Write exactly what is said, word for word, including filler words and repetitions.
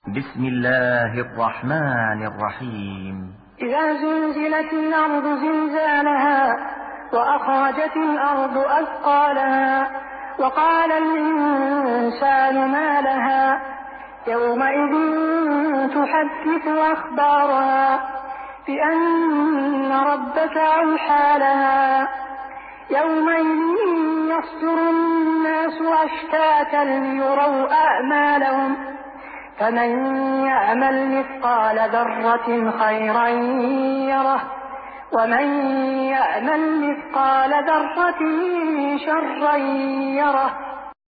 بسم الله الرحمن الرحيم. إذا زلزلت الأرض زلزالها وأخرجت الأرض أثقالها وقال الإنسان ما لها يومئذ تحدث أخبارها بأن ربك أوحى لها يومئذ يصدر الناس أشتاتا ليروا أعمالهم فمن يعمل مثقال ذرة خيرا يره ومن يعمل مثقال ذرة شرا يره